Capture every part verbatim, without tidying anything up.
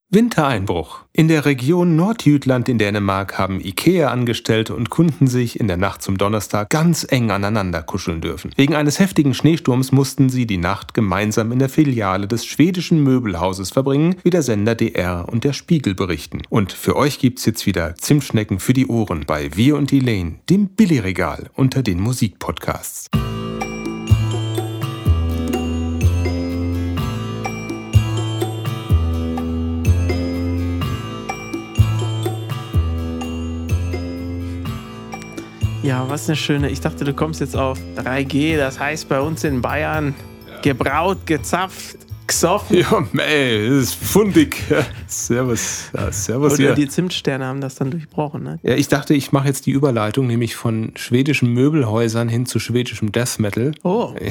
Wintereinbruch. In der Region Nordjütland in Dänemark haben IKEA-Angestellte und Kunden sich in der Nacht zum Donnerstag ganz eng aneinander kuscheln dürfen. Wegen eines heftigen Schneesturms mussten sie die Nacht gemeinsam in der Filiale des schwedischen Möbelhauses verbringen, wie der Sender D R und der Spiegel berichten. Und für euch gibt's jetzt wieder Zimtschnecken für die Ohren bei Wir und Elaine, dem Billigregal unter den Musikpodcasts. Ja, was eine schöne. Ich dachte, du kommst jetzt auf drei G, das heißt bei uns in Bayern gebraut, gezapft, gesoffen. Ja, ey, das ist fundig. Servus. Ja, servus Oder hier. die Zimtsterne haben das dann durchbrochen, ne? Ja, ich dachte, ich mache jetzt die Überleitung, nämlich von schwedischen Möbelhäusern hin zu schwedischem Death Metal. Oh. Ich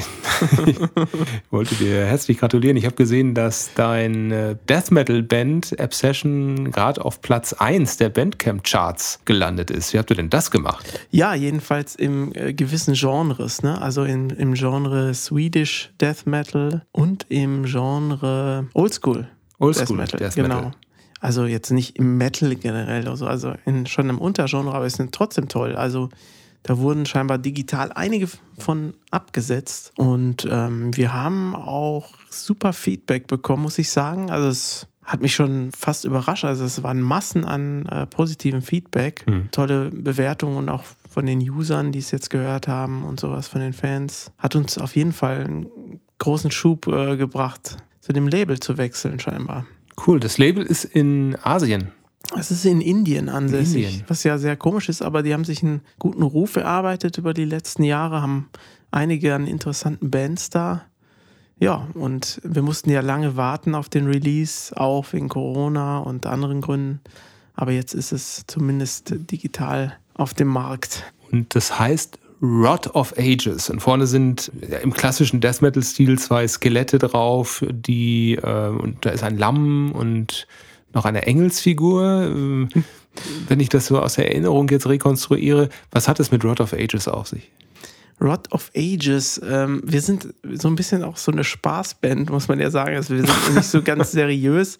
wollte dir herzlich gratulieren. Ich habe gesehen, dass dein Death Metal Band Obsession gerade auf Platz eins der Bandcamp Charts gelandet ist. Wie habt ihr denn das gemacht? Ja, jedenfalls im äh, gewissen Genres, ne? Also in, im Genre Swedish Death Metal und im Genre Oldschool. Oldschool Death Metal, Death genau. Metal. Also jetzt nicht im Metal generell oder so, also in, schon im Untergenre, aber es sind trotzdem toll. Also da wurden scheinbar digital einige von abgesetzt und ähm, wir haben auch super Feedback bekommen, muss ich sagen. Also es hat mich schon fast überrascht. Also es waren Massen an äh, positiven Feedback, hm. tolle Bewertungen und auch von den Usern, die es jetzt gehört haben und sowas, von den Fans. Hat uns auf jeden Fall einen großen Schub äh, gebracht, zu dem Label zu wechseln scheinbar. Cool, das Label ist in Asien. Es ist in Indien ansässig, Indien. Was ja sehr komisch ist, aber die haben sich einen guten Ruf erarbeitet über die letzten Jahre, haben einige an interessanten Bands da. Ja, und wir mussten ja lange warten auf den Release, auch wegen Corona und anderen Gründen. Aber jetzt ist es zumindest digital auf dem Markt. Und das heißt Rot of Ages. Und vorne sind ja, im klassischen Death Metal-Stil zwei Skelette drauf, die äh, und da ist ein Lamm und noch eine Engelsfigur. Äh, wenn ich das so aus der Erinnerung jetzt rekonstruiere, was hat es mit Rot of Ages auf sich? Rot of Ages, ähm, wir sind so ein bisschen auch so eine Spaßband, muss man ja sagen. Also wir sind nicht so ganz seriös.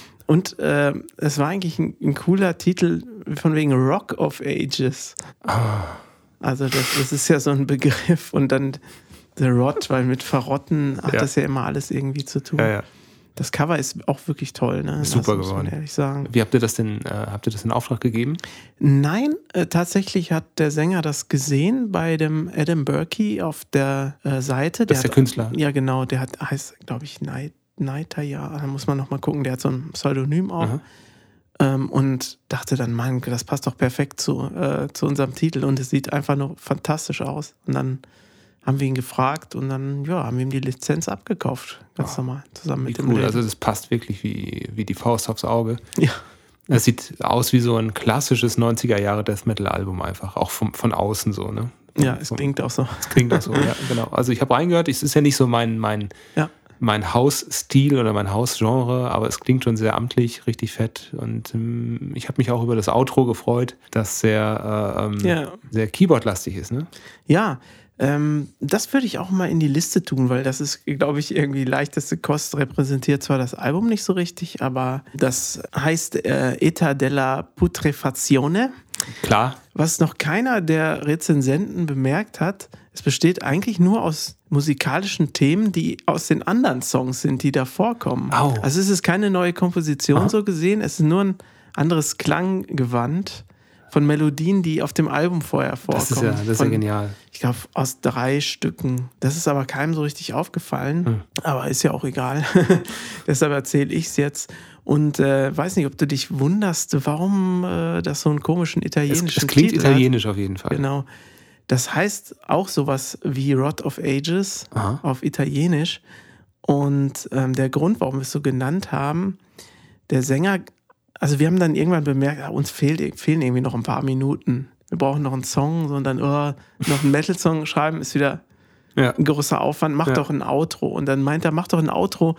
Und äh, es war eigentlich ein, ein cooler Titel von wegen Rock of Ages. Ah. Also das, das ist ja so ein Begriff und dann The Rot, weil mit Verrotten hat ja. das ja immer alles irgendwie zu tun. Ja, ja. Das Cover ist auch wirklich toll, ne? Ist super das muss man geworden. Ehrlich sagen. Wie habt ihr das denn, äh, habt ihr das in Auftrag gegeben? Nein, äh, tatsächlich hat der Sänger das gesehen bei dem Adam Burkey auf der äh, Seite. Das ist der hat, Künstler. Ja, genau, der hat, heißt, glaube ich, Night, Nighter, ja, da muss man nochmal gucken, der hat so ein Pseudonym auch. Aha. Ähm, und dachte dann, Mann, das passt doch perfekt zu, äh, zu unserem Titel und es sieht einfach nur fantastisch aus. Und dann haben wir ihn gefragt und dann ja, haben wir ihm die Lizenz abgekauft, ganz oh, normal, zusammen mit wie dem cool, Label. also das passt wirklich wie, wie die Faust aufs Auge. Ja. Es sieht aus wie so ein klassisches neunziger-Jahre-Death-Metal-Album einfach, auch vom, von außen so, ne? Ja, es klingt auch so. Es klingt auch so, ja, genau. Also ich habe reingehört, es ist ja nicht so mein, mein ja. mein Hausstil oder mein Hausgenre, aber es klingt schon sehr amtlich, richtig fett. Und ähm, ich habe mich auch über das Outro gefreut, das sehr, äh, ähm, ja. sehr Keyboard-lastig ist, ne? Ja, ähm, das würde ich auch mal in die Liste tun, weil das ist, glaube ich, irgendwie leichteste Kost, repräsentiert zwar das Album nicht so richtig, aber das heißt äh, Eta della Putrefazione. Klar. Was noch keiner der Rezensenten bemerkt hat, es besteht eigentlich nur aus musikalischen Themen, die aus den anderen Songs sind, die da vorkommen. Au. Also es ist keine neue Komposition Aha. so gesehen, es ist nur ein anderes Klanggewand von Melodien, die auf dem Album vorher vorkommen. Das ist ja, das ist von, ja genial. Ich glaube, aus drei Stücken. Das ist aber keinem so richtig aufgefallen, hm. aber ist ja auch egal. Deshalb erzähle ich es jetzt. Und äh, weiß nicht, ob du dich wunderst, warum äh, das so einen komischen italienischen Titel hat. Es klingt italienisch auf jeden Fall. Genau. Das heißt auch sowas wie Rot of Ages Aha. auf Italienisch. Und ähm, der Grund, warum wir es so genannt haben, der Sänger, also wir haben dann irgendwann bemerkt, ja, uns fehlt, fehlen irgendwie noch ein paar Minuten. Wir brauchen noch einen Song, sondern oh, noch einen Metal-Song schreiben ist wieder ja. ein großer Aufwand. Mach ja. doch ein Outro. Und dann meint er, mach doch ein Outro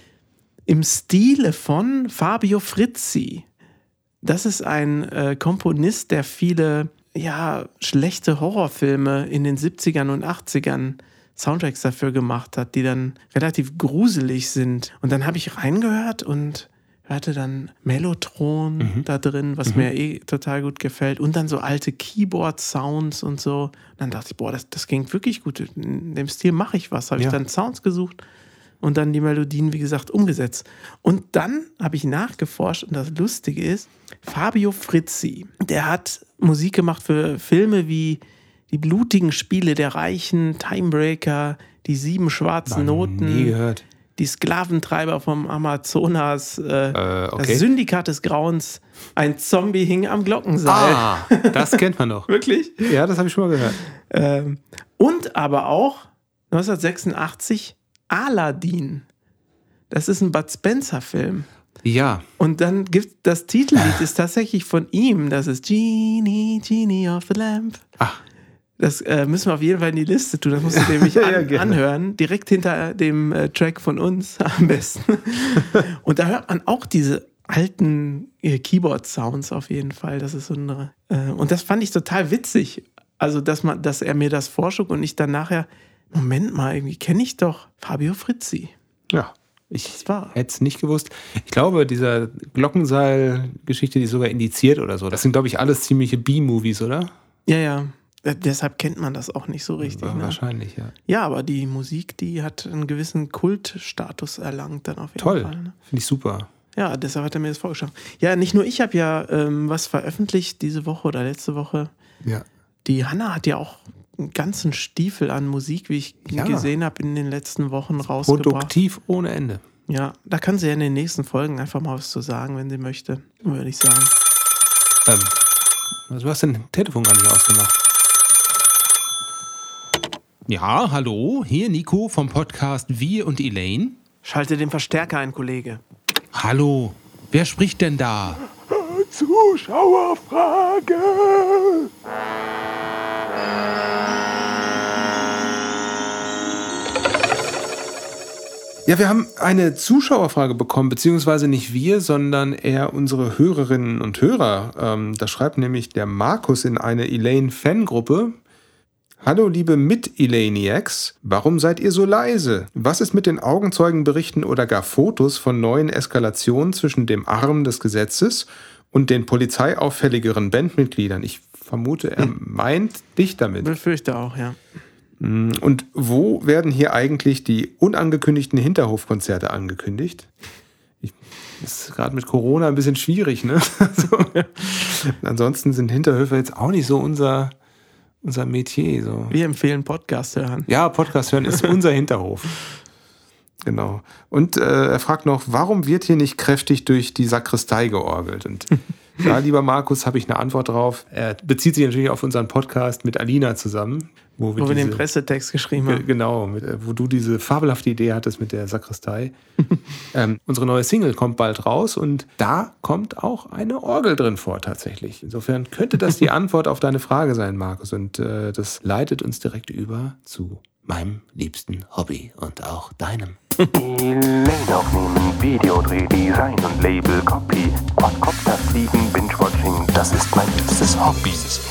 im Stile von Fabio Frizzi. Das ist ein äh, Komponist, der viele ja, schlechte Horrorfilme in den siebzigern und achtzigern Soundtracks dafür gemacht hat, die dann relativ gruselig sind. Und dann habe ich reingehört und Er hatte dann Mellotron Mhm. da drin, was Mhm. mir eh total gut gefällt. Und dann so alte Keyboard-Sounds und so. Und dann dachte ich, boah, das, das klingt wirklich gut. In dem Stil mache ich was. Habe Ja. ich dann Sounds gesucht und dann die Melodien, wie gesagt, umgesetzt. Und dann habe ich nachgeforscht und das Lustige ist, Fabio Frizzi, der hat Musik gemacht für Filme wie Die blutigen Spiele der Reichen, Timebreaker, Die sieben schwarzen Noch Noten. Nie gehört. Die Sklaventreiber vom Amazonas, äh, Äh, okay. das Syndikat des Grauens, ein Zombie hing am Glockenseil. Ah, das kennt man noch. Wirklich? Ja, das habe ich schon mal gehört. Ähm, und aber auch neunzehnhundertsechsundachtzig Aladdin. Das ist ein Bud Spencer-Film. Ja, Und dann gibt das Titellied ist tatsächlich von ihm. Das ist Genie, Genie of the Lamp. ach, Das äh, müssen wir auf jeden Fall in die Liste tun. Das musst du nämlich Ja, an, gerne. anhören. Direkt hinter dem äh, Track von uns am besten. Und da hört man auch diese alten äh, Keyboard-Sounds auf jeden Fall. Das ist so eine. Äh, und das fand ich total witzig. Also, dass man, dass er mir das vorschlug und ich dann nachher, Moment mal, irgendwie kenne ich doch Fabio Frizzi. ja. Ich Das war. hätte es nicht gewusst. Ich glaube, dieser Glockenseil-Geschichte, die ist sogar indiziert oder so. Das sind, glaube ich, alles ziemliche B-Movies, oder? Ja, ja. Äh, Deshalb kennt man das auch nicht so richtig. Ja, Ne? wahrscheinlich, ja. Ja, aber die Musik, die hat einen gewissen Kultstatus erlangt dann auf jeden Toll. Fall. Ne? Finde ich super. Ja, deshalb hat er mir das vorgeschlagen. Ja, nicht nur ich habe ja ähm, was veröffentlicht diese Woche oder letzte Woche. Ja. Die Hanna hat ja auch einen ganzen Stiefel an Musik, wie ich Ja. gesehen habe, in den letzten Wochen rausgebracht. Produktiv ohne Ende. Ja, da kann sie ja in den nächsten Folgen einfach mal was zu sagen, wenn sie möchte, würde ich sagen. Ähm, du hast dein Telefon gar nicht ausgemacht. Ja, hallo, hier Nico vom Podcast Wir und Elaine. Schalte den Verstärker ein, Kollege. Hallo, wer spricht denn da? Zuschauerfrage! Ja, wir haben eine Zuschauerfrage bekommen, beziehungsweise nicht wir, sondern eher unsere Hörerinnen und Hörer. Ähm, da schreibt nämlich der Markus in eine Elaine-Fangruppe. Hallo liebe Mit-Elainiacs, warum seid ihr so leise? Was ist mit den Augenzeugenberichten oder gar Fotos von neuen Eskalationen zwischen dem Arm des Gesetzes und den polizeiauffälligeren Bandmitgliedern? Ich vermute, er meint dich damit. Befürchte auch, ja. Und wo werden hier eigentlich die unangekündigten Hinterhofkonzerte angekündigt? Ich, das ist gerade mit Corona ein bisschen schwierig, ne? Also, ansonsten sind Hinterhöfe jetzt auch nicht so unser, unser Metier. So. Wir empfehlen Podcast hören. Ja, Podcast hören ist unser Hinterhof. Genau. Und äh, er fragt noch, warum wird hier nicht kräftig durch die Sakristei georgelt? Und da, lieber Markus, habe ich eine Antwort drauf. Er bezieht sich natürlich auf unseren Podcast mit Alina zusammen. Wo wir, Wo wir diese, den Pressetext geschrieben ge- haben. Genau, mit, äh, wo du diese fabelhafte Idee hattest mit der Sakristei. ähm, unsere neue Single kommt bald raus und da kommt auch eine Orgel drin vor tatsächlich. Insofern könnte das die Antwort auf deine Frage sein, Markus. Und äh, das leitet uns direkt über zu meinem liebsten Hobby und auch deinem. Elaine aufnehmen, Videodreh, Design und Label, Copy, Quadcopter fliegen, Binge-Watching, das ist mein liebstes Hobby.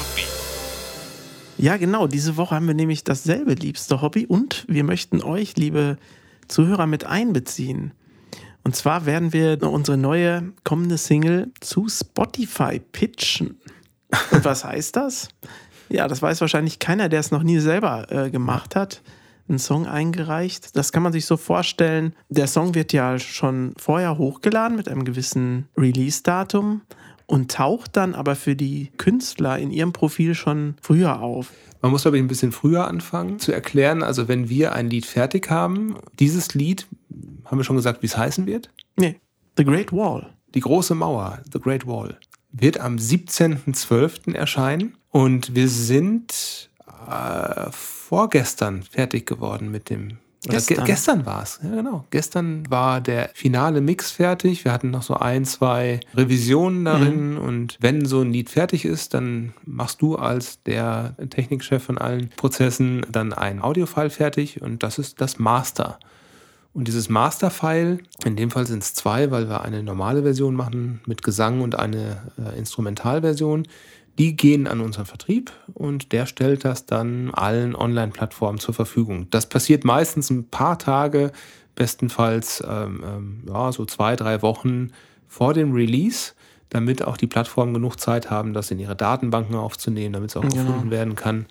Ja, genau. Diese Woche haben wir nämlich dasselbe liebste Hobby und wir möchten euch, liebe Zuhörer, mit einbeziehen. Und zwar werden wir unsere neue kommende Single zu Spotify pitchen. Und was heißt das? Ja, das weiß wahrscheinlich keiner, der es noch nie selber äh, gemacht hat. Einen Song eingereicht. Das kann man sich so vorstellen. Der Song wird ja schon vorher hochgeladen mit einem gewissen Release-Datum und taucht dann aber für die Künstler in ihrem Profil schon früher auf. Man muss, glaube ich, ein bisschen früher anfangen zu erklären. Also wenn wir ein Lied fertig haben, dieses Lied, haben wir schon gesagt, wie es heißen wird? Nee, The Great Wall. Die große Mauer, The Great Wall, wird am siebzehnten zwölften erscheinen. Und wir sind äh, vorgestern fertig geworden mit dem... Oder Gestern. Ge- gestern war es, ja genau. Gestern war der finale Mix fertig. Wir hatten noch so ein, zwei Revisionen darin. Mhm. Und wenn so ein Lied fertig ist, dann machst du als der Technikchef von allen Prozessen dann ein Audiofile fertig. Und das ist das Master. Und dieses Master-File, in dem Fall sind es zwei, weil wir eine normale Version machen mit Gesang und eine äh, Instrumentalversion. Die gehen an unseren Vertrieb und der stellt das dann allen Online-Plattformen zur Verfügung. Das passiert meistens ein paar Tage, bestenfalls ähm, ähm, ja, so zwei, drei Wochen vor dem Release, damit auch die Plattformen genug Zeit haben, das in ihre Datenbanken aufzunehmen, damit es auch Genau. gefunden werden kann.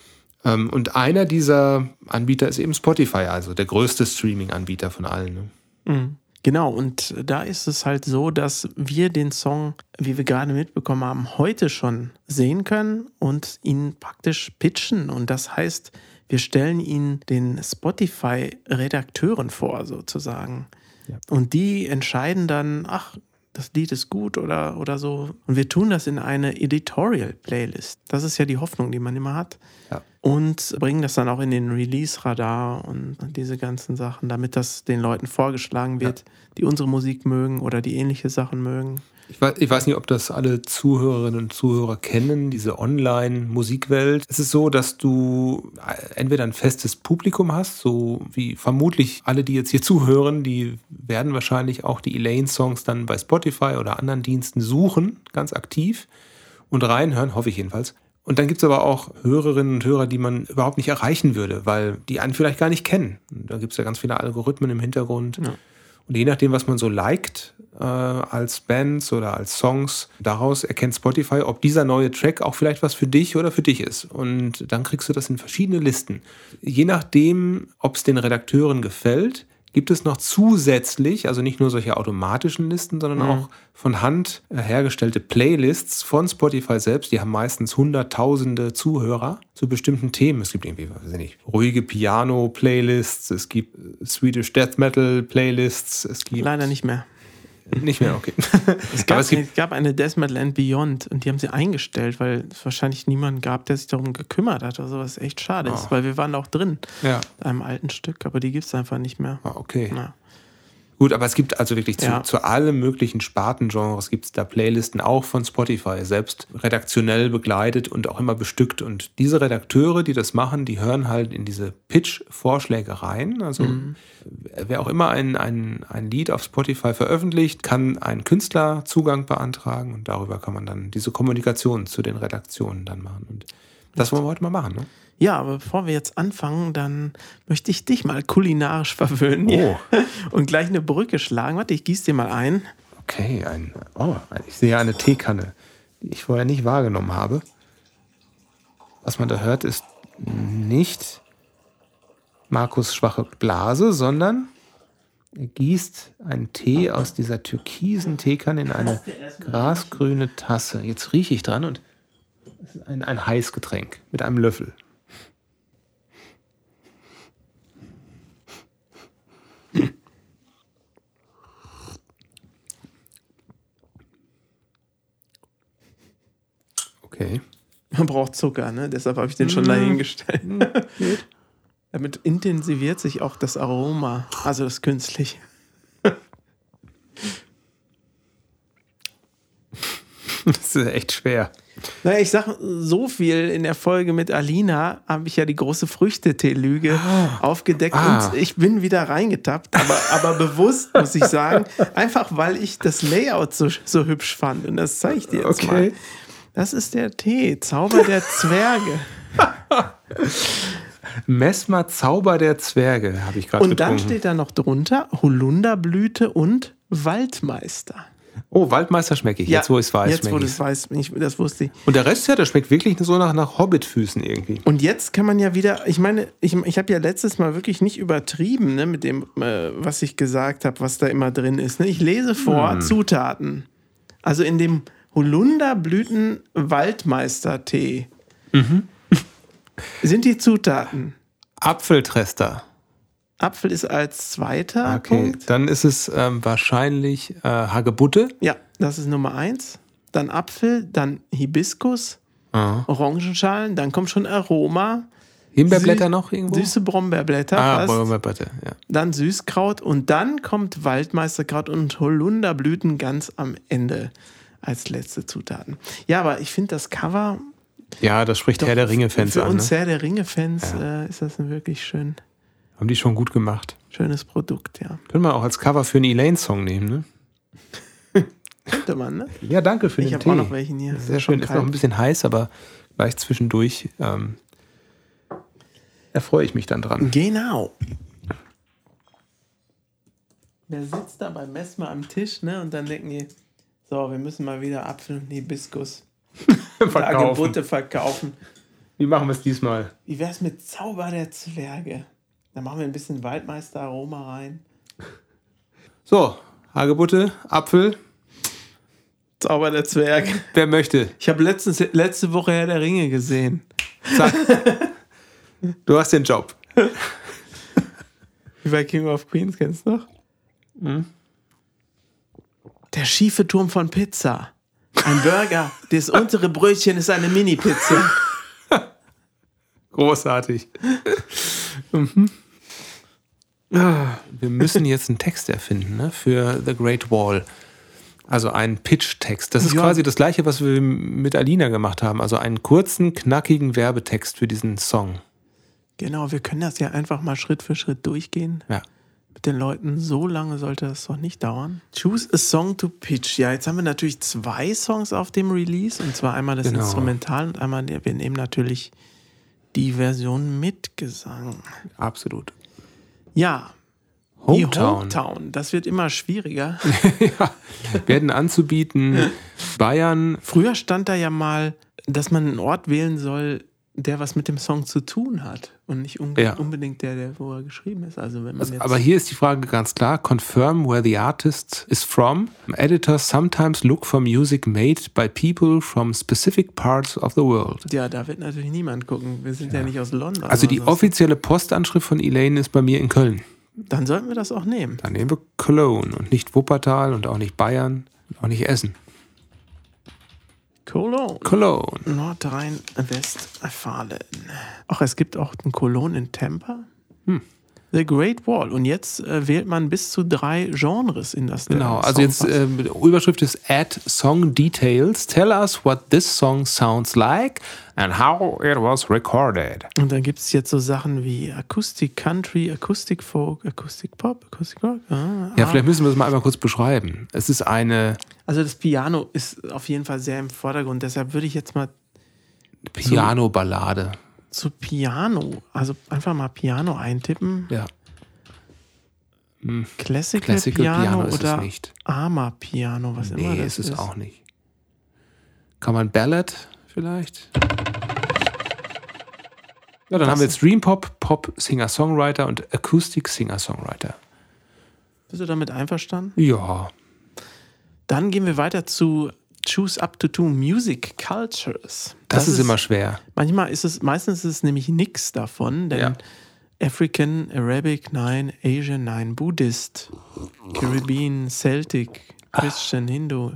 Und einer dieser Anbieter ist eben Spotify, also der größte Streaming-Anbieter von allen. Ne? Mhm. Genau, und da ist es halt so, dass wir den Song, wie wir gerade mitbekommen haben, heute schon sehen können und ihn praktisch pitchen. Und das heißt, wir stellen ihn den Spotify-Redakteuren vor, sozusagen. Ja. Und die entscheiden dann, ach, das Lied ist gut oder, oder so. Und wir tun das in eine Editorial-Playlist. Das ist ja die Hoffnung, die man immer hat. Ja. Und bringen das dann auch in den Release-Radar und diese ganzen Sachen, damit das den Leuten vorgeschlagen wird, ja. die unsere Musik mögen oder die ähnliche Sachen mögen. Ich weiß, ich weiß nicht, ob das alle Zuhörerinnen und Zuhörer kennen, diese Online-Musikwelt. Es ist so, dass du entweder ein festes Publikum hast, so wie vermutlich alle, die jetzt hier zuhören, die werden wahrscheinlich auch die Elaine-Songs dann bei Spotify oder anderen Diensten suchen, ganz aktiv und reinhören, hoffe ich jedenfalls. Und dann gibt es aber auch Hörerinnen und Hörer, die man überhaupt nicht erreichen würde, weil die einen vielleicht gar nicht kennen. Da gibt es ja ganz viele Algorithmen im Hintergrund. Ja. Und je nachdem, was man so liked äh, als Bands oder als Songs, daraus erkennt Spotify, ob dieser neue Track auch vielleicht was für dich oder für dich ist. Und dann kriegst du das in verschiedene Listen. Je nachdem, ob es den Redakteuren gefällt, gibt es noch zusätzlich, also nicht nur solche automatischen Listen, sondern mhm. auch von Hand hergestellte Playlists von Spotify selbst. Die haben meistens hunderttausende Zuhörer zu bestimmten Themen. Es gibt irgendwie, weiß ich nicht, ruhige Piano-Playlists, es gibt Swedish Death Metal-Playlists. Es gibt leider nicht mehr. Nicht mehr, okay. Es gab, es, gibt, es gab eine Death Metal and Beyond und die haben sie eingestellt, weil es wahrscheinlich niemanden gab, der sich darum gekümmert hat oder so, was echt schade oh. ist, weil wir waren auch drin ja. in einem alten Stück, aber die gibt es einfach nicht mehr. Ah, okay. Na. Gut, aber es gibt also wirklich zu, ja. zu allen möglichen Spartengenres gibt es da Playlisten, auch von Spotify, selbst redaktionell begleitet und auch immer bestückt. Und diese Redakteure, die das machen, die hören halt in diese Pitch-Vorschläge rein. Also mhm. wer auch immer ein, ein, ein Lied auf Spotify veröffentlicht, kann einen Künstlerzugang beantragen und darüber kann man dann diese Kommunikation zu den Redaktionen dann machen. Und das wollen wir heute mal machen, ne? Ja, aber bevor wir jetzt anfangen, dann möchte ich dich mal kulinarisch verwöhnen oh. und gleich eine Brücke schlagen. Warte, ich gieße dir mal ein. Okay, ein, oh, ich sehe eine Teekanne, die ich vorher nicht wahrgenommen habe. Was man da hört, ist nicht Markus' schwache Blase, sondern er gießt einen Tee aus dieser türkisen Teekanne in eine grasgrüne Tasse. Jetzt rieche ich dran und es ist ein, ein Heißgetränk mit einem Löffel. Okay. Man braucht Zucker, ne? Deshalb habe ich den schon dahingestellt. Damit intensiviert sich auch das Aroma, also das künstliche. Das ist echt schwer. Naja, ich sag so viel in der Folge mit Alina, habe ich ja die große Früchtetee-Lüge ah. aufgedeckt ah. und ich bin wieder reingetappt, aber, aber bewusst, muss ich sagen, einfach weil ich das Layout so, so hübsch fand und das zeige ich dir jetzt okay. mal. Das ist der Tee, Zauber der Zwerge. Messmer Zauber der Zwerge, habe ich gerade Und getrunken. dann steht da noch drunter Holunderblüte und Waldmeister. Oh, Waldmeister schmecke ich. Ja, jetzt, wo ich es weiß, jetzt, wo du es weißt, ich, das wusste ich. Und der Rest, ja, der schmeckt wirklich so nach, nach Hobbitfüßen irgendwie. Und jetzt kann man ja wieder, ich meine, ich, ich habe ja letztes Mal wirklich nicht übertrieben, ne, mit dem, äh, was ich gesagt habe, was da immer drin ist. Ne? Ich lese vor, hm. Zutaten. Also in dem Holunderblüten-Waldmeister-Tee mhm. sind die Zutaten Apfeltrester. Apfel ist als zweiter Okay, Punkt. Dann ist es ähm, wahrscheinlich äh, Hagebutte. Ja, das ist Nummer eins. Dann Apfel, dann Hibiskus, Aha. Orangenschalen, dann kommt schon Aroma. Himbeerblätter Sü- noch irgendwo? Süße Brombeerblätter. Ah, fast. Brombeerblätter, ja. Dann Süßkraut und dann kommt Waldmeisterkraut und Holunderblüten ganz am Ende als letzte Zutaten. Ja, aber ich finde das Cover... Ja, das spricht Herr der Ringe-Fans an. Für uns ne? Herr der Ringe-Fans ja. äh, ist das ein wirklich schön... Haben die schon gut gemacht. Schönes Produkt, ja. Können wir auch als Cover für einen Elaine-Song nehmen, ne? Könnte man, ne? Ja, danke für ich den Tee. Tee. Ich habe auch noch welchen hier. Sehr schön. Ist noch ein bisschen heiß, aber gleich zwischendurch ähm, erfreue ich mich dann dran. Genau. wer sitzt da beim Messmer am Tisch, ne? Und dann denken die, so, wir müssen mal wieder Apfel und Hibiskus Hagebutte verkaufen. Wie machen wir es diesmal? Wie wär's mit Zauber der Zwerge? Da machen wir ein bisschen Waldmeister-Aroma rein. So, Hagebutte, Apfel. Zauber der Zwerge. Wer möchte? Ich habe letzte Woche Herr der Ringe gesehen. Zack. Du hast den Job. Wie bei King of Queens, kennst du noch? Mhm. Der schiefe Turm von Pizza. Ein Burger. Das untere Brötchen ist eine Mini-Pizza. Großartig. mhm. Wir müssen jetzt einen Text erfinden, ne, für The Great Wall. Also einen Pitch-Text. Das ist ja quasi das Gleiche, was wir mit Alina gemacht haben. Also einen kurzen, knackigen Werbetext für diesen Song. Genau, wir können das ja einfach mal Schritt für Schritt durchgehen. Ja. Mit den Leuten. So lange sollte das doch nicht dauern. Choose a song to pitch. Ja, jetzt haben wir natürlich zwei Songs auf dem Release. Und zwar einmal das genau. Instrumental und einmal, der, wir nehmen natürlich die Version mit Gesang. Absolut. Ja. Hometown. Die Hometown, das wird immer schwieriger. Ja, werden anzubieten. Bayern. Früher stand da ja mal, dass man einen Ort wählen soll, der was mit dem Song zu tun hat. Und nicht unbe- ja. unbedingt der, der, wo er geschrieben ist. Also wenn man also, jetzt aber hier ist die Frage ganz klar. Confirm where the artist is from. Editors sometimes look for music made by people from specific parts of the world. Ja, da wird natürlich niemand gucken. Wir sind ja, ja nicht aus London. Also die offizielle Postanschrift von Elaine ist bei mir in Köln. Dann sollten wir das auch nehmen. Dann nehmen wir Cologne und nicht Wuppertal und auch nicht Bayern und auch nicht Essen. Cologne. Cologne. Nordrhein-Westfalen. Ach, es gibt auch einen Cologne in Tampa. Hm. The Great Wall. Und jetzt äh, wählt man bis zu drei Genres in das Genau, also jetzt äh, Überschrift ist Add Song Details. Tell us what this song sounds like and how it was recorded. Und dann gibt es jetzt so Sachen wie Akustik Country, Akustik Folk, Akustik Pop, Akustik Rock. Ah, ja, vielleicht müssen wir das mal einmal kurz beschreiben. Es ist eine... Also das Piano ist auf jeden Fall sehr im Vordergrund. Deshalb würde ich jetzt mal... Piano-Ballade. Zu Piano, also einfach mal Piano eintippen. Ja. Hm. Classical, Classical Piano, Piano ist oder es nicht. Ama-Piano, was nee, immer das ist es ist. auch nicht. Kann man Ballad vielleicht? Ja, dann das haben wir jetzt Dream Pop, Pop Singer-Songwriter und Acoustic Singer-Songwriter. Bist du damit einverstanden? Ja. Dann gehen wir weiter zu Choose Up to Two Music Cultures. Das, das ist, ist immer schwer. Manchmal ist es, meistens ist es nämlich nichts davon, denn ja. African, Arabic, nein, Asian, nein, Buddhist, Caribbean, Celtic, Christian, Ach. Hindu,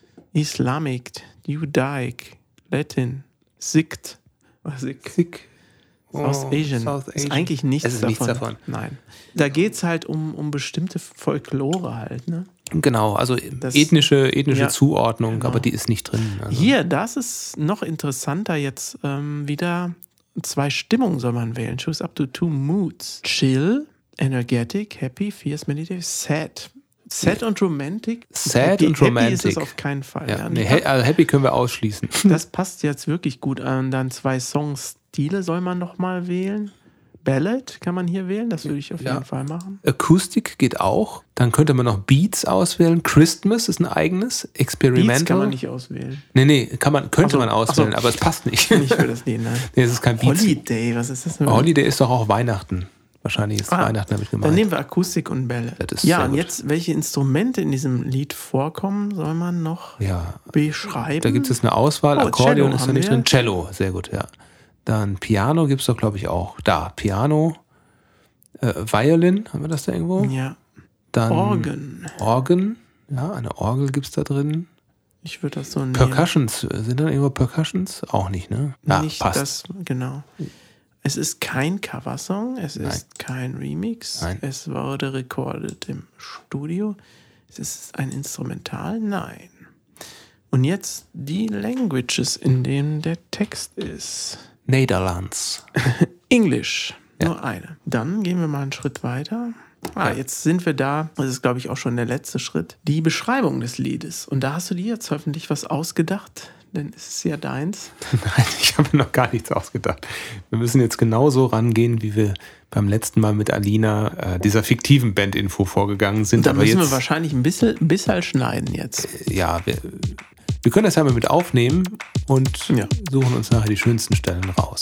Islamic, Judaic, Latin, Sikh, Sikh. Sikh. South Asian. South Asian. Ist eigentlich nichts, es ist davon. nichts davon. Nein. Da geht es halt um, um bestimmte Folklore halt, ne? Genau, also das, ethnische, ethnische ja, Zuordnung, genau. aber die ist nicht drin. Also. Hier, das ist noch interessanter jetzt ähm, wieder. Zwei Stimmungen soll man wählen. Choose up to two moods. Chill, energetic, happy, fierce, meditative, sad. Sad und romantic. Sad happy, und romantic. Happy ist es auf keinen Fall. Ja, Ja. Nee, also happy können wir ausschließen. Das passt jetzt wirklich gut an. Dann zwei Songstile soll man noch mal wählen. Ballad kann man hier wählen, das würde ich auf ja. jeden Fall machen. Akustik geht auch. Dann könnte man noch Beats auswählen. Christmas ist ein eigenes. Experimental. Beats kann man nicht auswählen. Nee, nee, kann man, könnte so, man auswählen, so. aber es passt nicht. Nicht für das Lied, nein. Nee, es ist kein Beats. Holiday, was ist das denn? Holiday ist doch auch Weihnachten. Wahrscheinlich ist ah, Weihnachten damit gemeint. Dann nehmen wir Akustik und Ballad. Ja, und gut. Jetzt, welche Instrumente in diesem Lied vorkommen, soll man noch ja. beschreiben? Da gibt es eine Auswahl. Oh, Akkordeon Cello ist da nicht wir. drin. Cello, sehr gut, ja. Dann Piano gibt es doch, glaube ich, auch. Da, Piano. Äh, Violin, haben wir das da irgendwo? Ja. Dann Organ. Organ, ja, eine Orgel gibt es da drin. Ich würde das so nehmen. Percussions, sind da irgendwo Percussions? Auch nicht, ne? Ja, nicht passt. Das, genau. Es ist kein Coversong, es Nein. ist kein Remix, Nein. es wurde recorded im Studio. Es ist ein Instrumental, nein. Und jetzt die Languages, in denen der Text ist. Nederlands. Englisch. Ja. Nur eine. Dann gehen wir mal einen Schritt weiter. Ah, jetzt sind wir da. Das ist, glaube ich, auch schon der letzte Schritt. Die Beschreibung des Liedes. Und da hast du dir jetzt hoffentlich was ausgedacht. denn es ist ja deins. Nein, ich habe mir noch gar nichts ausgedacht. Wir müssen jetzt genauso rangehen, wie wir beim letzten Mal mit Alina äh, dieser fiktiven Bandinfo vorgegangen sind. Da aber müssen jetzt, wir wahrscheinlich ein bisschen, ein bisschen schneiden jetzt. Äh, ja, wir, wir können das ja mal mit aufnehmen und Ja. suchen uns nachher die schönsten Stellen raus.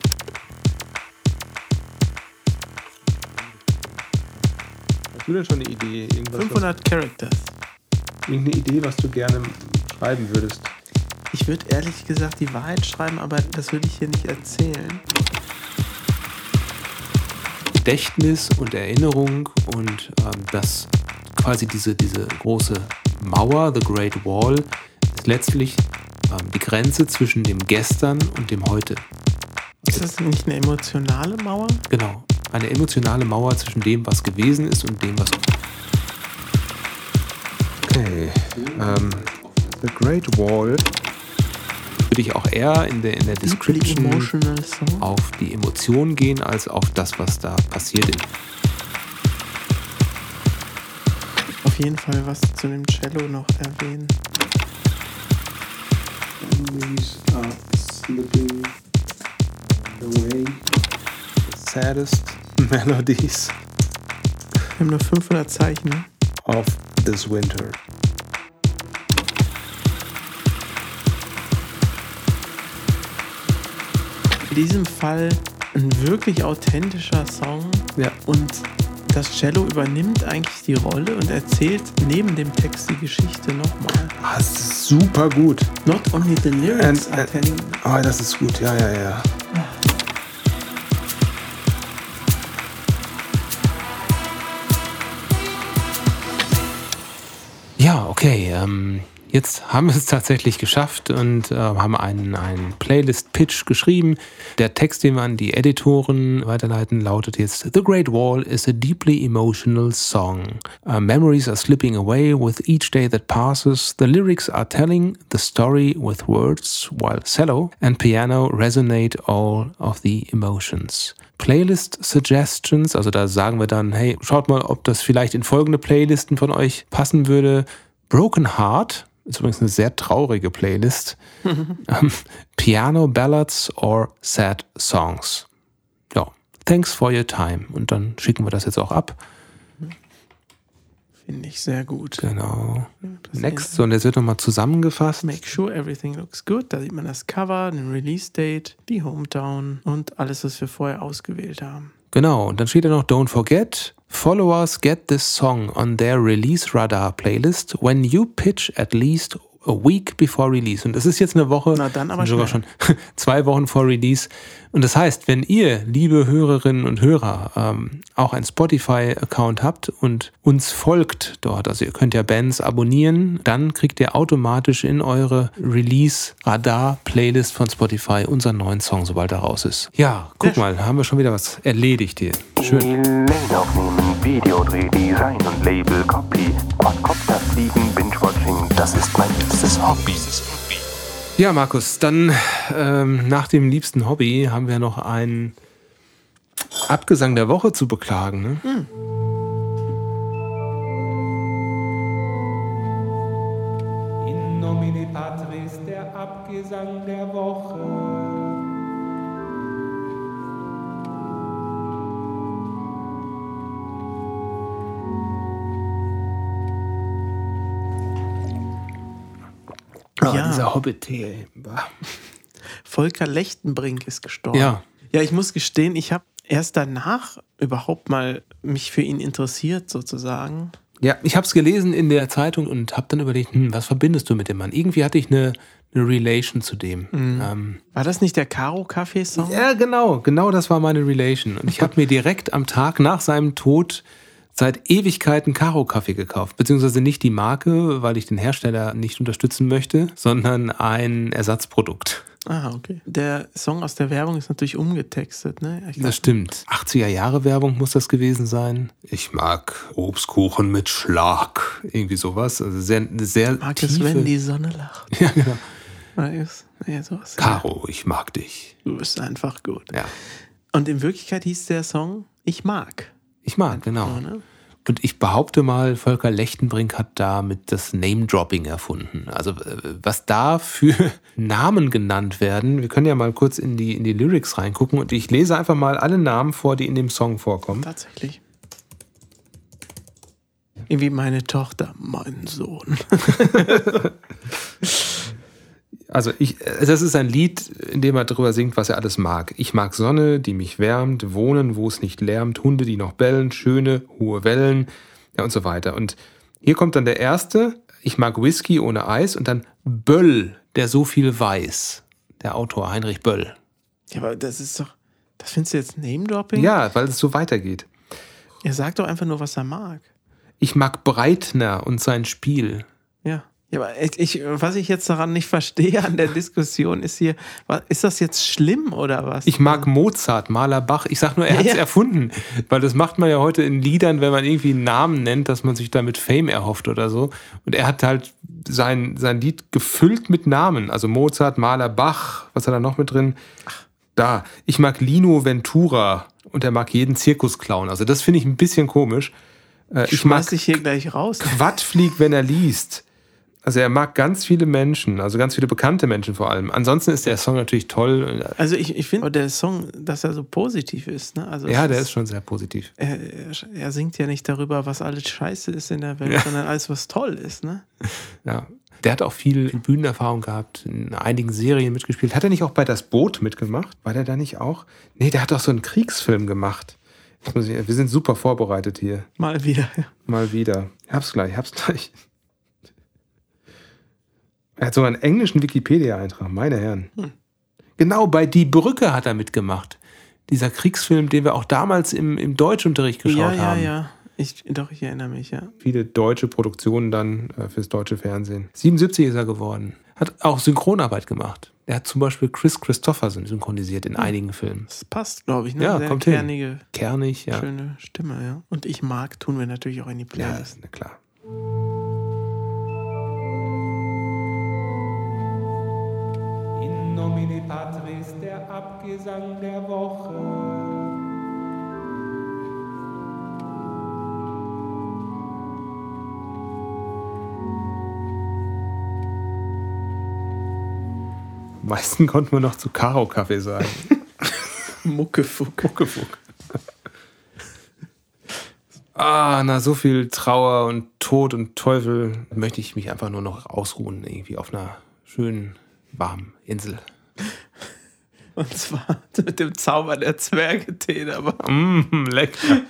Hast du denn schon eine Idee? Irgendwas, fünfhundert Characters. was, irgendeine Idee, was du gerne schreiben würdest? Ich würde ehrlich gesagt die Wahrheit schreiben, aber das würde ich hier nicht erzählen. Gedächtnis und Erinnerung und ähm, das quasi diese, diese große Mauer, The Great Wall, ist letztlich ähm, die Grenze zwischen dem Gestern und dem Heute. Ist das nicht eine emotionale Mauer? Genau, eine emotionale Mauer zwischen dem, was gewesen ist und dem, was... Okay, ähm, The Great Wall würde ich auch eher in der, in der Description Emotional Song. auf die Emotionen gehen, als auf das, was da passiert ist. Auf jeden Fall was zu dem Cello noch erwähnen. Memories are slipping away. The saddest melodies Wir haben nur fünfhundert Zeichen. of this winter. In diesem Fall ein wirklich authentischer Song. Ja. Und das Cello übernimmt eigentlich die Rolle und erzählt neben dem Text die Geschichte nochmal. Ah, das ist super gut. Not only the lyrics And- are and- telling. Ah, das ist gut, ja, ja, ja. Ja, okay. Ähm, jetzt haben wir es tatsächlich geschafft und äh, haben einen, einen Playlist-Pitch geschrieben. Der Text, den wir an die Editoren weiterleiten, lautet jetzt: The Great Wall is a deeply emotional song. Uh, memories are slipping away with each day that passes. The lyrics are telling the story with words, while cello and piano resonate all of the emotions. Playlist Suggestions, also da sagen wir dann, hey, schaut mal, ob das vielleicht in folgende Playlisten von euch passen würde. Broken Heart, ist übrigens eine sehr traurige Playlist. ähm, Piano Ballads or Sad Songs. Ja, thanks for your time. Und dann schicken wir das jetzt auch ab. Finde ich sehr gut. Genau. Das Next, so, und jetzt wird nochmal zusammengefasst. Make sure everything looks good. Da sieht man das Cover, den Release-Date, die Hometown und alles, was wir vorher ausgewählt haben. Genau, und dann steht da noch: Don't forget, followers get this song on their Release Radar Playlist when you pitch at least a week before release. Und das ist jetzt eine Woche, Na dann aber sogar schnell. schon zwei Wochen vor Release. Und das heißt, wenn ihr, liebe Hörerinnen und Hörer, ähm, auch einen Spotify-Account habt und uns folgt dort, also ihr könnt ja Bands abonnieren, dann kriegt ihr automatisch in eure Release-Radar-Playlist von Spotify unseren neuen Song, sobald er raus ist. Ja, guck Sehr mal, haben wir schon wieder was erledigt hier. Schön. E-Mail aufnehmen, Videodreh, Design und Label, Copy, Quadcopter fliegen, Binge-Watching, das ist mein liebstes Hobby. Ja, Markus, dann ähm, nach dem liebsten Hobby haben wir noch einen Abgesang der Woche zu beklagen. Ne? Hm. In nomine Patris, der Abgesang der Woche. Oh, Ja. dieser Hobbit-Tee. Bah. Volker Lechtenbrink ist gestorben. Ja. Ja, ich muss gestehen, ich habe erst danach überhaupt mal mich für ihn interessiert, sozusagen. Ja, ich habe es gelesen in der Zeitung und habe dann überlegt, hm, was verbindest du mit dem Mann? Irgendwie hatte ich eine, eine Relation zu dem. Ähm, War das nicht der Karo-Kaffee-Song? ja, genau, genau das war meine Relation. Und ich habe mir direkt am Tag nach seinem Tod seit Ewigkeiten Karo-Kaffee gekauft. Beziehungsweise nicht die Marke, weil ich den Hersteller nicht unterstützen möchte, sondern ein Ersatzprodukt. Ah, okay. Der Song aus der Werbung ist natürlich umgetextet, ne? Ich glaub, Das stimmt. achtziger Jahre Werbung muss das gewesen sein. Ich mag Obstkuchen mit Schlag. Irgendwie sowas. Also sehr, sehr mag es, tiefe... wenn die Sonne lacht. Ja, genau. Weiß. Ja, sowas. Caro, ich mag dich. Du bist einfach gut. Ja. Und in Wirklichkeit hieß der Song Ich mag. Ich mag, genau. So, ne? Und ich behaupte mal, Volker Lechtenbrink hat damit das Name-Dropping erfunden. Also was da für Namen genannt werden, wir können ja mal kurz in die, in die Lyrics reingucken und ich lese einfach mal alle Namen vor, die in dem Song vorkommen. Tatsächlich. Irgendwie meine Tochter, mein Sohn. Also ich, das ist ein Lied, in dem er darüber singt, was er alles mag. Ich mag Sonne, die mich wärmt, Wohnen, wo es nicht lärmt, Hunde, die noch bellen, schöne, hohe Wellen, ja und so weiter. Und hier kommt dann der erste, ich mag Whisky ohne Eis und dann Böll, der so viel weiß. Der Autor Heinrich Böll. Ja, aber das ist doch, das findest du jetzt Name-Dropping? Ja, weil es so weitergeht. Er sagt doch einfach nur, was er mag. Ich mag Breitner und sein Spiel. Ja. Ja, aber ich, was ich jetzt daran nicht verstehe an der Diskussion ist hier, ist das jetzt schlimm oder was? Ich mag Mozart, Maler, Bach. Ich sag nur, er hat es ja. erfunden. Weil das macht man ja heute in Liedern, wenn man irgendwie einen Namen nennt, dass man sich damit Fame erhofft oder so. Und er hat halt sein, sein Lied gefüllt mit Namen. Also Mozart, Maler, Bach. Was hat er noch mit drin? Ach. Da. Ich mag Lino Ventura und er mag jeden Zirkusclown. Also das finde ich ein bisschen komisch. Ich, ich mag dich hier gleich raus. Quadflieg, wenn er liest. Also er mag ganz viele Menschen, also ganz viele bekannte Menschen vor allem. Ansonsten ist der Song natürlich toll. Also ich, ich finde der Song, dass er so positiv ist. Ne? Also ja, der ist schon sehr positiv. Er, er singt ja nicht darüber, was alles scheiße ist in der Welt, ja. sondern alles, was toll ist. Ne? Ja, der hat auch viel Bühnenerfahrung gehabt, in einigen Serien mitgespielt. Hat er nicht auch bei Das Boot mitgemacht? War der da nicht auch? Nee, der hat auch so einen Kriegsfilm gemacht. Wir sind super vorbereitet hier. Mal wieder. Ja. Mal wieder. Ich hab's gleich, ich hab's gleich. Er hat sogar einen englischen Wikipedia-Eintrag, meine Herren. Hm. Genau, bei Die Brücke hat er mitgemacht. Dieser Kriegsfilm, den wir auch damals im, im Deutschunterricht geschaut ja, ja, haben. Ja, ja, ich, doch, ich erinnere mich, ja. Viele deutsche Produktionen dann äh, fürs deutsche Fernsehen. siebenundsiebzig ist er geworden. Hat auch Synchronarbeit gemacht. Er hat zum Beispiel Chris Christopherson synchronisiert in hm. einigen Filmen. Das passt, glaube ich, ne? Ja, sehr kommt kernige, hin. Kernig, ja. Schöne Stimme, ja. Und Ich mag, tun wir natürlich auch in die Playlist. Ja, na klar. In nomine Patris, der Abgesang der Woche. Am meisten konnten wir noch zu Karo-Kaffee sagen. Muckefuck. Muckefuck. Ah, na, so viel Trauer und Tod und Teufel möchte ich mich einfach nur noch ausruhen, irgendwie auf einer schönen, warmen Insel. Und zwar mit dem Zauber der Zwerge-Tee dabei. Mmh, lecker.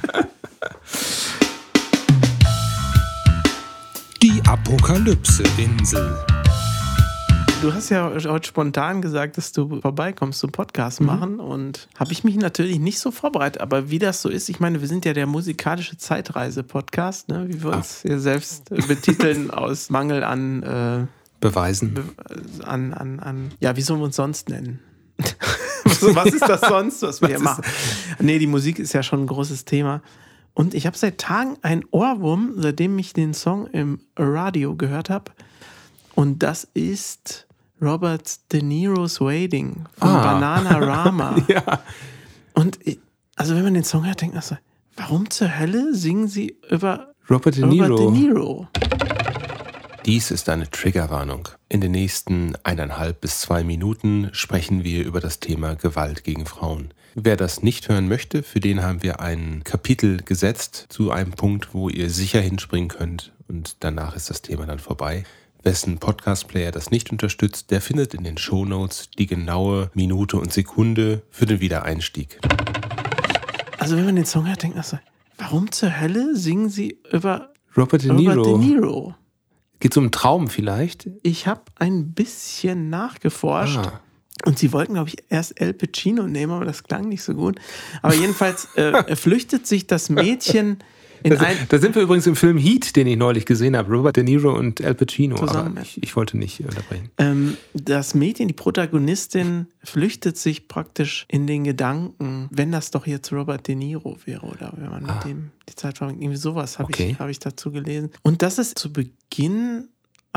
Die Apokalypse-Insel. Du hast ja heute spontan gesagt, dass du vorbeikommst zum Podcast machen mhm. und habe ich mich natürlich nicht so vorbereitet, aber wie das so ist, ich meine, wir sind ja der musikalische Zeitreise-Podcast, ne, wie wir uns hier selbst betiteln aus Mangel an äh, Beweisen. Be- an, an, an, ja, wie sollen wir uns sonst nennen? Was ist das sonst, was wir hier machen? Nee, die Musik ist ja schon ein großes Thema. Und ich habe seit Tagen einen Ohrwurm, seitdem ich den Song im Radio gehört habe. Und das ist Robert De Niro's Waiting von ah. Bananarama. Ja. Und ich, also wenn man den Song hört, denkt man so, warum zur Hölle singen sie über Robert De Niro? Robert De Niro? Dies ist eine Triggerwarnung. In den nächsten eineinhalb bis zwei Minuten sprechen wir über das Thema Gewalt gegen Frauen. Wer das nicht hören möchte, für den haben wir ein Kapitel gesetzt zu einem Punkt, wo ihr sicher hinspringen könnt und danach ist das Thema dann vorbei. Wessen Podcast-Player das nicht unterstützt, der findet in den Shownotes die genaue Minute und Sekunde für den Wiedereinstieg. Also wenn man den Song hört, denkt man so, warum zur Hölle singen sie über Robert De Niro? Robert De Niro? Geht es um einen Traum vielleicht? Ich habe ein bisschen nachgeforscht. Ah. Und sie wollten, glaube ich, erst El Pacino nehmen, aber das klang nicht so gut. Aber jedenfalls äh, flüchtet sich das Mädchen in da, ein... Da sind wir übrigens im Film Heat, den ich neulich gesehen habe. Robert De Niro und El Pacino. Zusammen, aber ich, ich wollte nicht unterbrechen. Ähm, das Mädchen, die Protagonistin, flüchtet sich praktisch in den Gedanken, wenn das doch jetzt Robert De Niro wäre oder wenn man ah. mit dem die Zeit verbringt. Irgendwie sowas habe okay. ich, hab ich dazu gelesen. Und das ist zu Beginn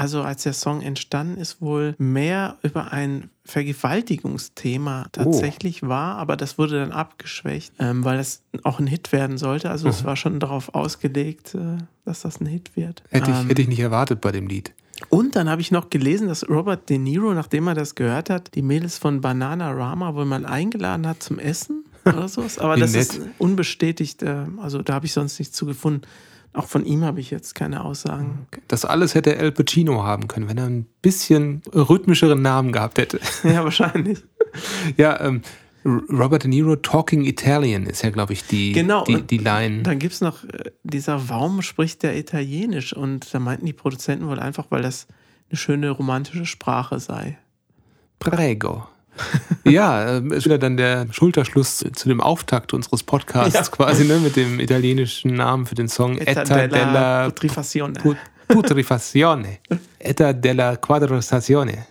also als der Song entstanden ist, wohl mehr über ein Vergewaltigungsthema tatsächlich oh. war, aber das wurde dann abgeschwächt, ähm, weil das auch ein Hit werden sollte. Also mhm. es war schon darauf ausgelegt, äh, dass das ein Hit wird. Hätte ich, ähm, hätte ich nicht erwartet bei dem Lied. Und dann habe ich noch gelesen, dass Robert De Niro, nachdem er das gehört hat, die Mädels von Bananarama wohl mal eingeladen hat zum Essen oder sowas. Aber das nett. Ist unbestätigt. Also da habe ich sonst nichts zu gefunden. Auch von ihm habe ich jetzt keine Aussagen. Das alles hätte Al Pacino haben können, wenn er ein bisschen rhythmischeren Namen gehabt hätte. Ja, wahrscheinlich. Ja, ähm, Robert De Niro, Talking Italian ist ja, glaube ich, die, genau, die, die Line. Dann gibt es noch dieser, warum spricht der Italienisch? Und da meinten die Produzenten wohl einfach, weil das eine schöne romantische Sprache sei. Prego. Ja, ist wieder dann der Schulterschluss zu dem Auftakt unseres Podcasts ja. quasi, ne, mit dem italienischen Namen für den Song Etta, Etta della Putrefazione. Put- Putrefazione. Etta della Quadrostazione.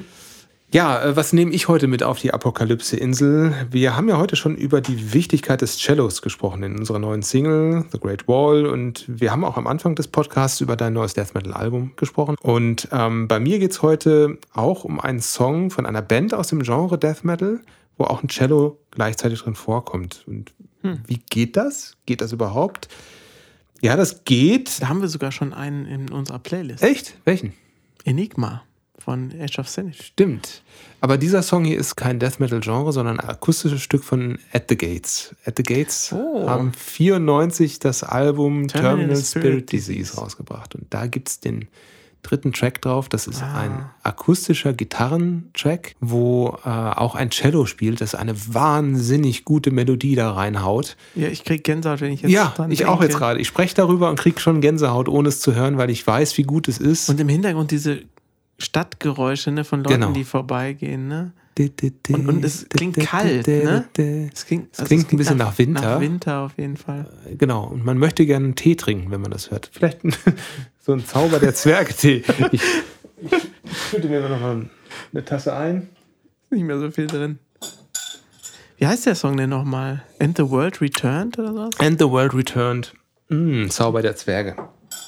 Ja, was nehme ich heute mit auf die Apokalypse-Insel? Wir haben ja heute schon über die Wichtigkeit des Cellos gesprochen in unserer neuen Single, The Great Wall. Und wir haben auch am Anfang des Podcasts über dein neues Death Metal-Album gesprochen. Und ähm, bei mir geht es heute auch um einen Song von einer Band aus dem Genre Death Metal, wo auch ein Cello gleichzeitig drin vorkommt. Und hm. wie geht das? Geht das überhaupt? Ja, das geht. Da haben wir sogar schon einen in unserer Playlist. Echt? Welchen? Enigma. Von Age of Sin. Stimmt. Aber dieser Song hier ist kein Death Metal Genre, sondern ein akustisches Stück von At the Gates. At the Gates oh. haben vierundneunzig das Album Terminal, Terminal Spirit, Spirit Disease, Disease rausgebracht. Und da gibt es den dritten Track drauf. Das ist ah. ein akustischer Gitarrentrack, wo äh, auch ein Cello spielt, das eine wahnsinnig gute Melodie da reinhaut. Ja, ich krieg Gänsehaut, wenn ich jetzt Ja, dran ich denke. auch jetzt gerade. Ich spreche darüber und krieg schon Gänsehaut, ohne es zu hören, weil ich weiß, wie gut es ist. Und im Hintergrund diese Stadtgeräusche, ne, von Leuten, genau. die vorbeigehen, ne? Und, und es klingt kalt, ne? Es klingt, es also klingt es ein bisschen nach, nach Winter. Nach Winter auf jeden Fall. Genau, und man möchte gerne einen Tee trinken, wenn man das hört. Vielleicht so ein Zauber der Zwerge-Tee. Ich, ich schütte mir noch mal eine Tasse ein. Nicht mehr so viel drin. Wie heißt der Song denn nochmal? And the World Returned oder was? And the World Returned. Mm, Zauber der Zwerge.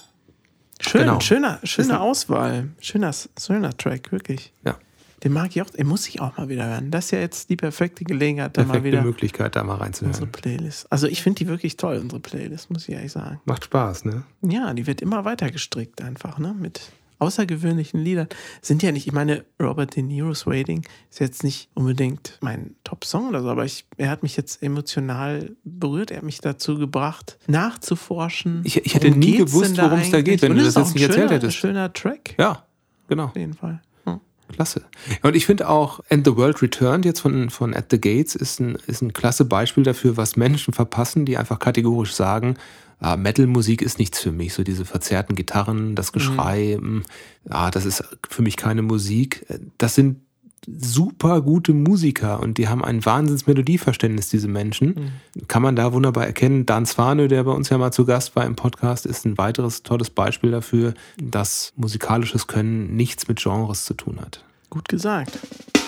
Schön, genau. schöner, schöne Auswahl. Schöner, schöner Track, wirklich. Ja. Den mag ich auch, den muss ich auch mal wieder hören. Das ist ja jetzt die perfekte Gelegenheit, da perfekte mal wieder. Möglichkeit, da mal reinzuhören. Unsere Playlist. Also ich finde die wirklich toll, unsere Playlist, muss ich ehrlich sagen. Macht Spaß, ne? Ja, die wird immer weiter gestrickt einfach, ne? Mit außergewöhnlichen Liedern. Sind ja nicht, ich meine, Robert De Niro's Waiting ist jetzt nicht unbedingt mein Top-Song oder so, aber ich, er hat mich jetzt emotional berührt. Er hat mich dazu gebracht, nachzuforschen. Ich, ich hätte nie gewusst, worum es da geht, wenn du das jetzt nicht erzählt hättest. Ein schöner Track. Ja, genau. Auf jeden Fall. Hm. Klasse. Und ich finde auch And the World Returned jetzt von, von At the Gates ist ein, ist ein klasse Beispiel dafür, was Menschen verpassen, die einfach kategorisch sagen, ah, Metal-Musik ist nichts für mich. So diese verzerrten Gitarren, das Geschrei, mhm. ah, das ist für mich keine Musik. Das sind super gute Musiker und die haben ein Wahnsinns-Melodieverständnis, diese Menschen. Mhm. Kann man da wunderbar erkennen. Dan Swane, der bei uns ja mal zu Gast war im Podcast, ist ein weiteres tolles Beispiel dafür, dass musikalisches Können nichts mit Genres zu tun hat. Gut gesagt.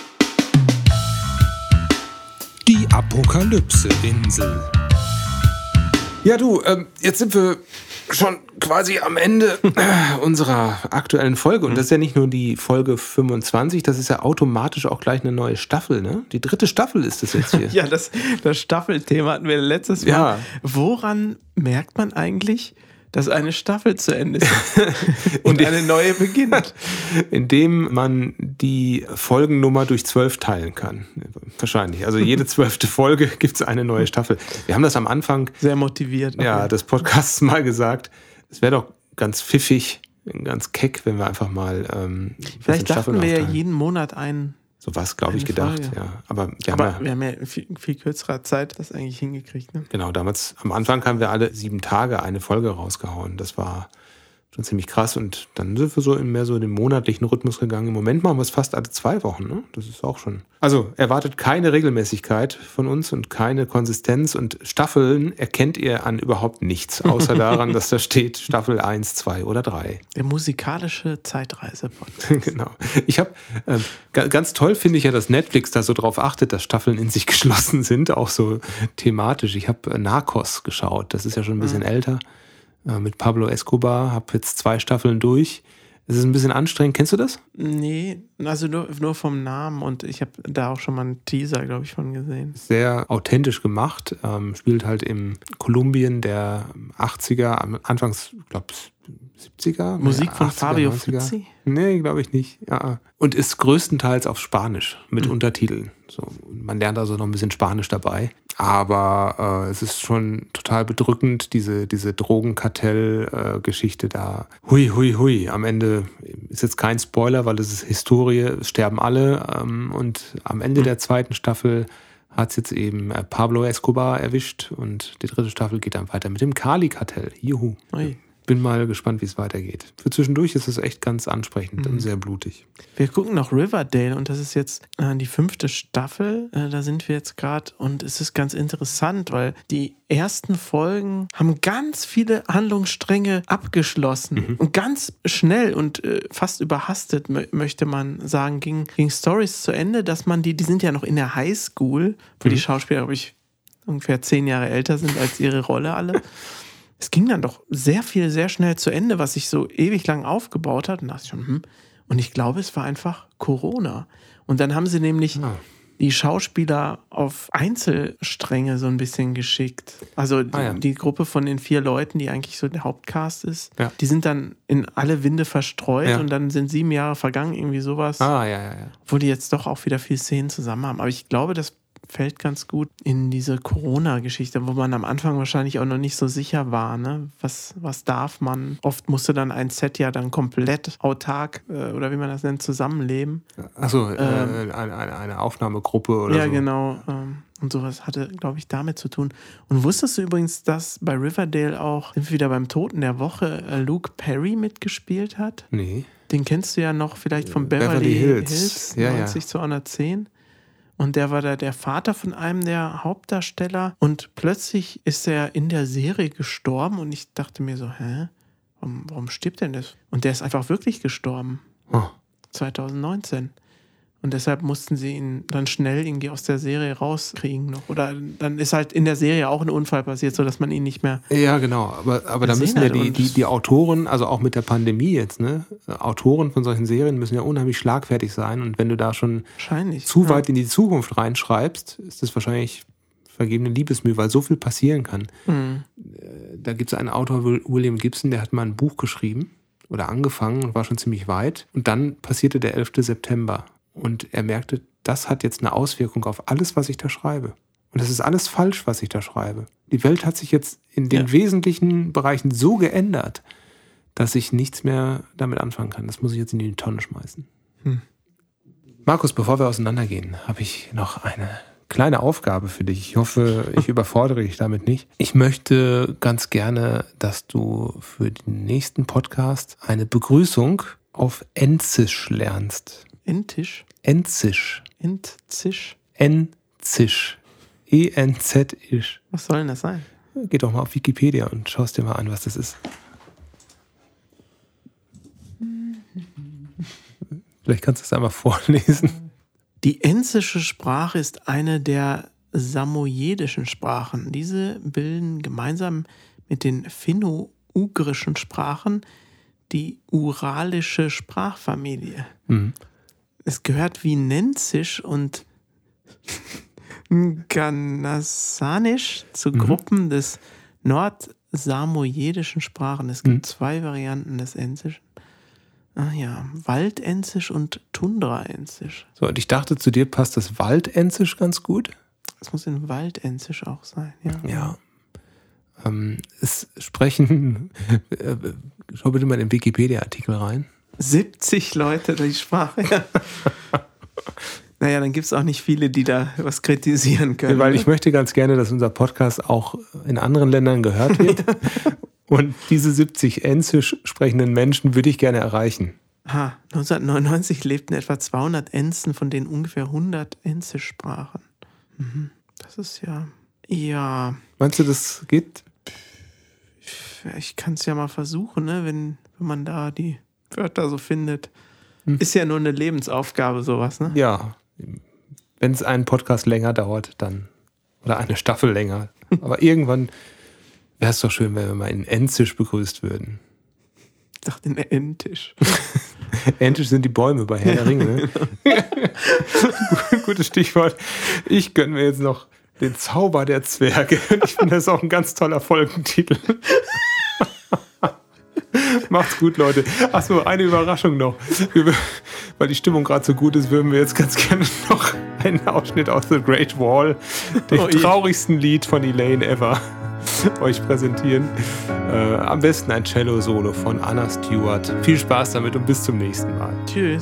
Die Apokalypse-Insel. Ja, du, ähm, jetzt sind wir schon quasi am Ende unserer aktuellen Folge. Und das ist ja nicht nur die Folge fünfundzwanzig, das ist ja automatisch auch gleich eine neue Staffel, ne? Die dritte Staffel ist das jetzt hier. Ja, das, das Staffelthema hatten wir letztes Mal. Ja. Woran merkt man eigentlich, dass eine Staffel zu Ende ist und eine neue beginnt? Indem man die Folgennummer durch zwölf teilen kann. Wahrscheinlich. Also jede zwölfte Folge gibt es eine neue Staffel. Wir haben das am Anfang sehr motiviert. Okay. Ja, des Podcasts mal gesagt. Es wäre doch ganz pfiffig, ganz keck, wenn wir einfach mal ähm, vielleicht dachten wir ja jeden Monat einen. So was, glaube ich, gedacht, Folge. ja. Aber, wir, Aber haben ja, wir haben ja in viel, viel kürzerer Zeit das eigentlich hingekriegt. Ne? Genau, damals, am Anfang haben wir alle sieben Tage eine Folge rausgehauen. Das war schon ziemlich krass. Und dann sind wir so in mehr so den monatlichen Rhythmus gegangen. Im Moment machen wir es fast alle zwei Wochen. Ne? Das ist auch schon. Also erwartet keine Regelmäßigkeit von uns und keine Konsistenz. Und Staffeln erkennt ihr an überhaupt nichts, außer daran, dass da steht Staffel eins, zwei oder drei. Der musikalische Zeitreise-Podcast. Genau. Ich habe, äh, ganz toll finde ich ja, dass Netflix da so drauf achtet, dass Staffeln in sich geschlossen sind, auch so thematisch. Ich habe äh, Narcos geschaut, das ist ja schon ein bisschen mhm. älter. Mit Pablo Escobar, habe jetzt zwei Staffeln durch. Es ist ein bisschen anstrengend. Kennst du das? Nee, also nur, nur vom Namen und ich habe da auch schon mal einen Teaser, glaube ich, von gesehen. Sehr authentisch gemacht. Ähm, spielt halt im Kolumbien der achtziger, Anfangs, ich glaube, siebziger. Musik nee, von achtziger, Fabio neunziger. Frizzi? Nee, glaube ich nicht. Ja. Und ist größtenteils auf Spanisch mit mhm. Untertiteln. So, man lernt also noch ein bisschen Spanisch dabei. Aber äh, es ist schon total bedrückend, diese, diese Drogenkartell-Geschichte äh, da. Hui, hui, hui. Am Ende ist jetzt kein Spoiler, weil es ist Historie, es sterben alle. Ähm, und am Ende mhm. der zweiten Staffel hat es jetzt eben äh, Pablo Escobar erwischt. Und die dritte Staffel geht dann weiter mit dem Cali-Kartell. Juhu. Ui. Bin mal gespannt, wie es weitergeht. Für zwischendurch ist es echt ganz ansprechend mhm. und sehr blutig. Wir gucken noch Riverdale und das ist jetzt äh, die fünfte Staffel. Äh, da sind wir jetzt gerade und es ist ganz interessant, weil die ersten Folgen haben ganz viele Handlungsstränge abgeschlossen mhm. und ganz schnell und äh, fast überhastet, m- möchte man sagen, ging, ging Storys zu Ende, dass man die, die sind ja noch in der Highschool, wo mhm. die Schauspieler, glaube ich, ungefähr zehn Jahre älter sind als ihre Rolle alle. Es ging dann doch sehr viel, sehr schnell zu Ende, was sich so ewig lang aufgebaut hat. Und dachte ich schon, hm. Und ich glaube, es war einfach Corona. Und dann haben sie nämlich ja. die Schauspieler auf Einzelstränge so ein bisschen geschickt. Also die, ah, ja. die Gruppe von den vier Leuten, die eigentlich so der Hauptcast ist, ja. die sind dann in alle Winde verstreut ja. und dann sind sieben Jahre vergangen, irgendwie sowas. Ah, ja, ja, ja. Wo die jetzt doch auch wieder viel Szenen zusammen haben. Aber ich glaube, das fällt ganz gut in diese Corona-Geschichte, wo man am Anfang wahrscheinlich auch noch nicht so sicher war, ne? Was, was darf man? Oft musste dann ein Set ja dann komplett autark, äh, oder wie man das nennt, zusammenleben. Achso, ähm, äh, eine, eine Aufnahmegruppe oder ja, so. Ja, genau. Ähm, und sowas hatte, glaube ich, damit zu tun. Und wusstest du übrigens, dass bei Riverdale auch, sind wir wieder beim Toten der Woche, äh, Luke Perry mitgespielt hat? Nee. Den kennst du ja noch vielleicht von Beverly, Beverly Hills, Hills ja, neunzig ja. zu hundertzehn. Und der war da der Vater von einem der Hauptdarsteller. Und plötzlich ist er in der Serie gestorben. Und ich dachte mir so, hä? Warum, warum stirbt denn das? Und der ist einfach wirklich gestorben. Oh. zwanzig neunzehn. Und deshalb mussten sie ihn dann schnell irgendwie aus der Serie rauskriegen noch. Oder dann ist halt in der Serie auch ein Unfall passiert, sodass man ihn nicht mehr... Ja, genau. Aber, aber da müssen ja die, die, die Autoren, also auch mit der Pandemie jetzt, ne? Autoren von solchen Serien müssen ja unheimlich schlagfertig sein. Und wenn du da schon zu ja. weit in die Zukunft reinschreibst, ist das wahrscheinlich vergebene Liebesmühe, weil so viel passieren kann. Mhm. Da gibt es einen Autor, William Gibson, der hat mal ein Buch geschrieben oder angefangen und war schon ziemlich weit. Und dann passierte der elfter September. Und er merkte, das hat jetzt eine Auswirkung auf alles, was ich da schreibe. Und das ist alles falsch, was ich da schreibe. Die Welt hat sich jetzt in den ja. wesentlichen Bereichen so geändert, dass ich nichts mehr damit anfangen kann. Das muss ich jetzt in die Tonne schmeißen. Hm. Markus, bevor wir auseinandergehen, habe ich noch eine kleine Aufgabe für dich. Ich hoffe, ich überfordere dich damit nicht. Ich möchte ganz gerne, dass du für den nächsten Podcast eine Begrüßung auf Enzisch lernst. Entisch? Enzisch. Entzisch? Enzisch. E N Z-isch. Was soll denn das sein? Geh doch mal auf Wikipedia und schaust dir mal an, was das ist. Vielleicht kannst du es einmal vorlesen. Die enzische Sprache ist eine der samojedischen Sprachen. Diese bilden gemeinsam mit den finno-ugrischen Sprachen die uralische Sprachfamilie. Mhm. Es gehört wie Nenzisch und Ganasanisch zu mhm. Gruppen des nordsamojedischen Sprachen. Es gibt mhm. zwei Varianten des Enzischen. Ah ja, Waldenzisch und Tundraenzisch. So, und ich dachte, zu dir passt das Waldenzisch ganz gut. Das muss in Waldenzisch auch sein, ja. Ja. Ähm, es sprechen, äh, schau bitte mal in den Wikipedia-Artikel rein. siebzig Leute die Sprache. Ja. Naja, dann gibt es auch nicht viele, die da was kritisieren können. Ja, weil ich möchte ganz gerne, dass unser Podcast auch in anderen Ländern gehört wird. Und diese siebzig Enzisch sprechenden Menschen würde ich gerne erreichen. Aha, neunzehnhundertneunundneunzig lebten etwa zweihundert Enzen, von denen ungefähr hundert Enzisch sprachen. Mhm. Das ist ja... Ja... Meinst du, das geht? Ich kann es ja mal versuchen, ne? wenn, wenn man da die Wörter so findet. Hm. Ist ja nur eine Lebensaufgabe, sowas, ne? Ja. Wenn es einen Podcast länger dauert, dann. Oder eine Staffel länger. Aber irgendwann wäre es doch schön, wenn wir mal in Enzisch begrüßt würden. Ich dachte, ein Entisch. Entisch sind die Bäume bei Herr der Ringe. Ne? Gutes Stichwort. Ich gönne mir jetzt noch den Zauber der Zwerge. Ich finde, das ist auch ein ganz toller Folgentitel. Macht's gut, Leute. Achso, eine Überraschung noch. Wir, weil die Stimmung gerade so gut ist, würden wir jetzt ganz gerne noch einen Ausschnitt aus The Great Wall, dem oh, traurigsten Lied von Elaine ever, euch präsentieren. Äh, am besten ein Cello-Solo von Anna Stewart. Viel Spaß damit und bis zum nächsten Mal. Tschüss.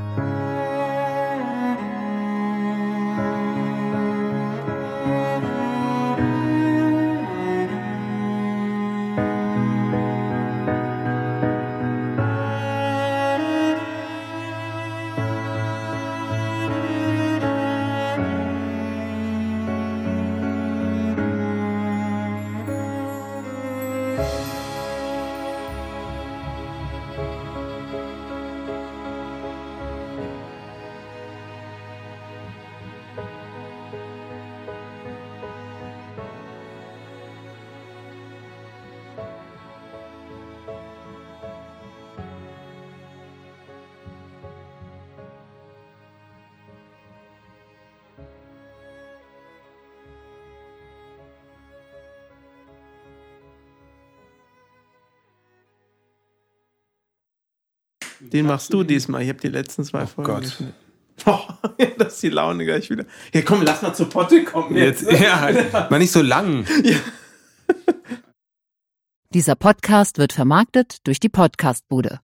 Den machst du diesmal. Ich habe die letzten zwei oh Folgen Gott. geschnitten. Oh, das ist die Laune gleich wieder. Ja, komm, lass mal zur Potte kommen. Jetzt. Jetzt, ja, mal nicht so lang. Ja. Dieser Podcast wird vermarktet durch die Podcastbude.